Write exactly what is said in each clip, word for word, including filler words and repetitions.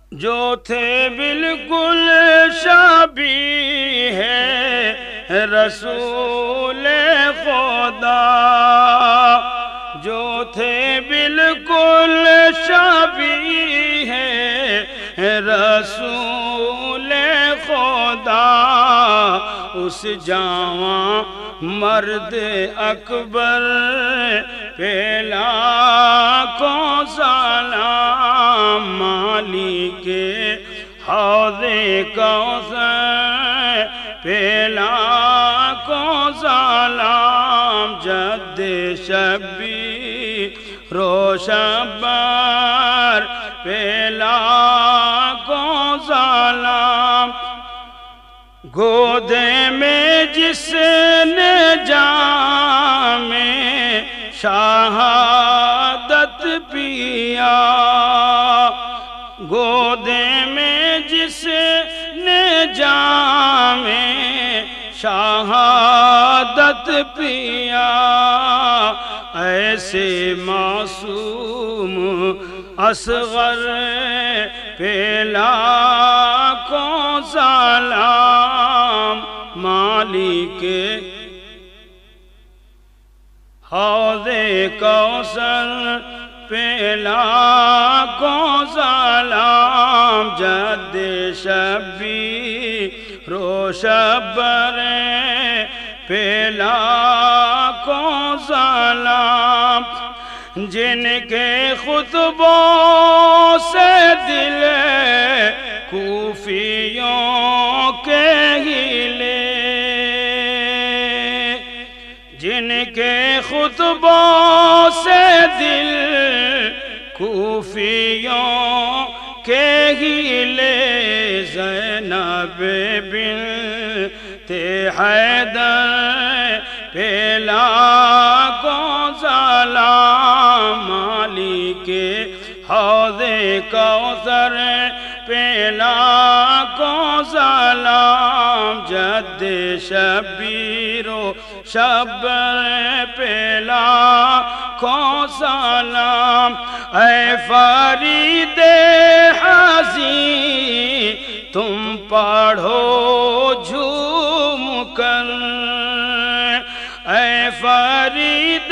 جو تھے بالکل شبیہ ہے رسول خدا، جو تھے بالکل شبیہ ہے رسول خدا، اس جوان مرد اکبر پہ لاکھوں سلام، مالک حوض کوثر پہ لاکھوں سلام، جد شبیر و شبر پہ لاکھوں سلام، گود میں جس نے جام شہادت پیا، گود میں جس نے جام شہادت پیا، ایسے معصوم اصغر پہ لاکھوں سلام، مالک حوض کوثر پہ لاکھوں سلام، جد شبیر و شبر پہ لاکھوں سلام، جن کے خطبوں سے دل کوفیوں کے ہلے، جن کے خطبوں سے دل کوفیوں کے ہلے، زینب بنت حیدر پہ لاکھوں سلام، مالک حوض کوثر پہ لاکھوں سلام، جد شبیر و شبر پہ لاکھوں سلام، اے فرید حزین تم پڑھو جھوم کر، اے فرید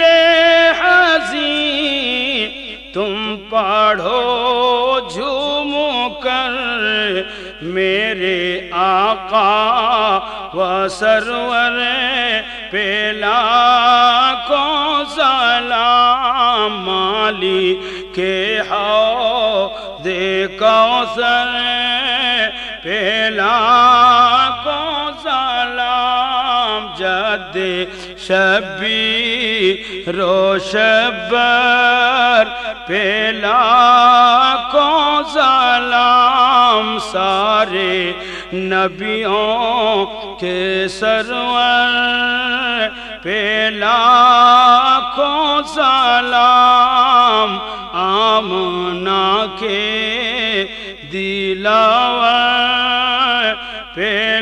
حزین تم پڑھو جھوم کر، میرے آقا و سرور پہ لاکھوں سلام، مالک حوض کوثر پہ لاکھوں سلام، جد شبیر و شبر پہ لاکھوں سلام، سارے نبیوں کے سرور پہ لاکھوں سلام، آمنہ کے دلاور پہ